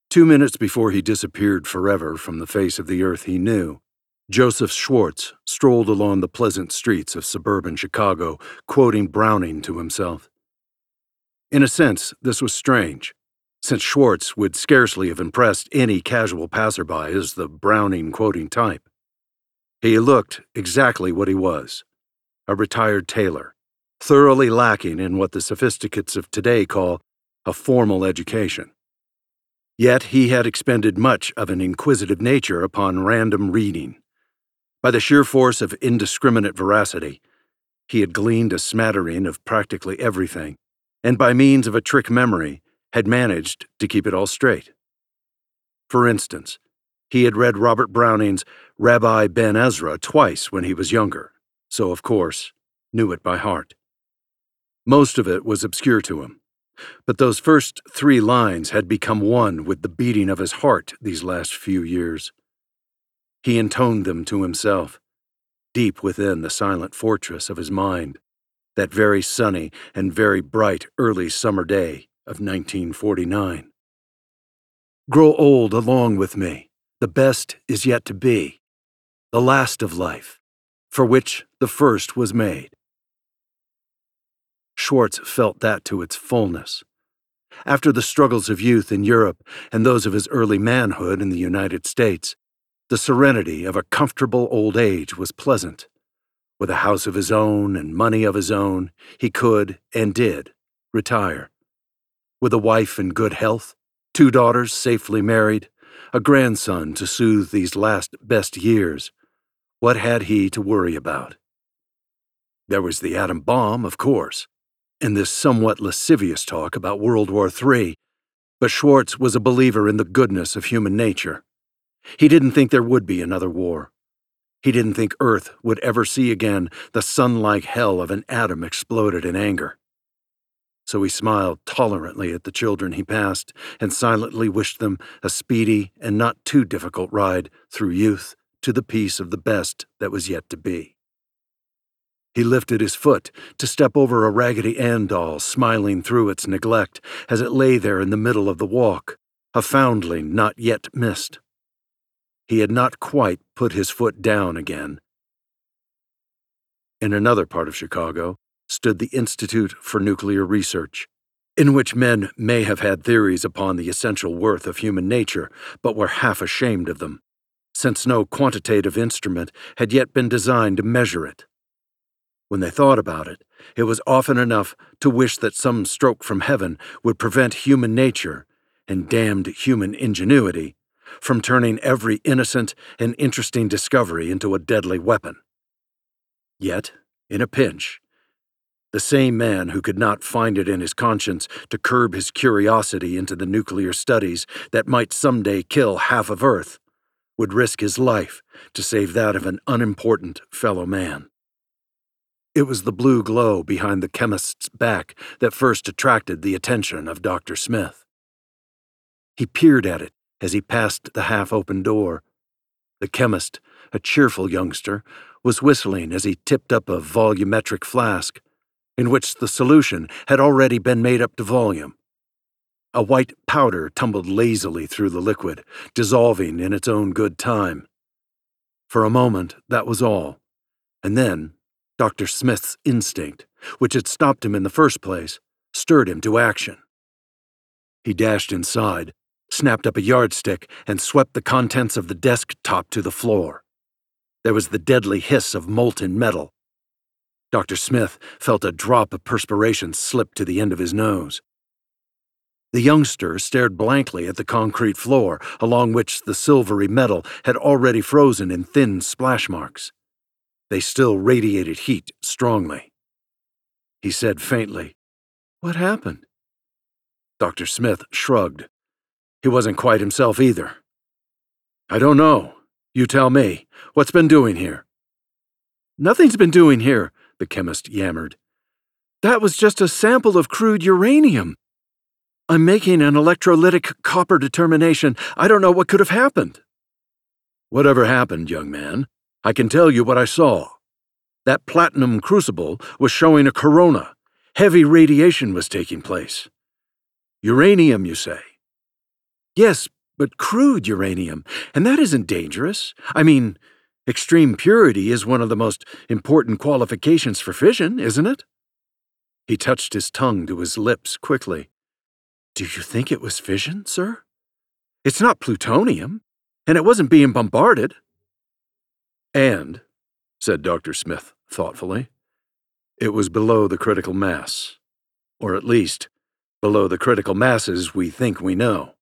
2 minutes before he disappeared forever from the face of the earth he knew, Joseph Schwartz strolled along the pleasant streets of suburban Chicago, quoting Browning to himself. In a sense, this was strange, since Schwartz would scarcely have impressed any casual passerby as the Browning-quoting type. He looked exactly what he was, a retired tailor, thoroughly lacking in what the sophisticates of today call a formal education. Yet he had expended much of an inquisitive nature upon random reading. By the sheer force of indiscriminate veracity, he had gleaned a smattering of practically everything, and by means of a trick memory, had managed to keep it all straight. For instance, he had read Robert Browning's Rabbi Ben Ezra twice when he was younger, so of course, knew it by heart. Most of it was obscure to him, but those first 3 lines had become one with the beating of his heart these last few years. He intoned them to himself, deep within the silent fortress of his mind, that very sunny and very bright early summer day of 1949. Grow old along with me, the best is yet to be, the last of life, for which the first was made. Schwartz felt that to its fullness. After the struggles of youth in Europe and those of his early manhood in the United States, the serenity of a comfortable old age was pleasant. With a house of his own and money of his own, he could, and did, retire. With a wife in good health, 2 daughters safely married, a grandson to soothe these last best years, what had he to worry about? There was the atom bomb, of course, and this somewhat lascivious talk about World War III, but Schwartz was a believer in the goodness of human nature. He didn't think there would be another war. He didn't think Earth would ever see again the sun-like hell of an atom exploded in anger. So he smiled tolerantly at the children he passed and silently wished them a speedy and not too difficult ride through youth to the peace of the best that was yet to be. He lifted his foot to step over a Raggedy Ann doll smiling through its neglect as it lay there in the middle of the walk, a foundling not yet missed. He had not quite put his foot down again. In another part of Chicago stood the Institute for Nuclear Research, in which men may have had theories upon the essential worth of human nature, but were half ashamed of them, since no quantitative instrument had yet been designed to measure it. When they thought about it, it was often enough to wish that some stroke from heaven would prevent human nature, and damned human ingenuity, from turning every innocent and interesting discovery into a deadly weapon. Yet, in a pinch, the same man who could not find it in his conscience to curb his curiosity into the nuclear studies that might someday kill half of Earth would risk his life to save that of an unimportant fellow man. It was the blue glow behind the chemist's back that first attracted the attention of Dr. Smith. He peered at it as he passed the half-open door. The chemist, a cheerful youngster, was whistling as he tipped up a volumetric flask, in which the solution had already been made up to volume. A white powder tumbled lazily through the liquid, dissolving in its own good time. For a moment, that was all, and then Dr. Smith's instinct, which had stopped him in the first place, stirred him to action. He dashed inside, snapped up a yardstick, and swept the contents of the desktop to the floor. There was the deadly hiss of molten metal. Dr. Smith felt a drop of perspiration slip to the end of his nose. The youngster stared blankly at the concrete floor, along which the silvery metal had already frozen in thin splash marks. They still radiated heat strongly. He said faintly, "What happened?" Dr. Smith shrugged. He wasn't quite himself either. "I don't know. You tell me. What's been doing here?" "Nothing's been doing here," the chemist yammered. "That was just a sample of crude uranium. I'm making an electrolytic copper determination. I don't know what could have happened." "Whatever happened, young man, I can tell you what I saw. That platinum crucible was showing a corona. Heavy radiation was taking place." "Uranium, you say?" "Yes, But crude uranium, and that isn't dangerous. I mean, extreme purity is one of the most important qualifications for fission, isn't it? He touched his tongue to his lips quickly. Do you think it was fission, sir? It's not plutonium, and it wasn't being bombarded. And, said Dr. Smith thoughtfully, it was below the critical mass. Or at least, below the critical masses we think we know.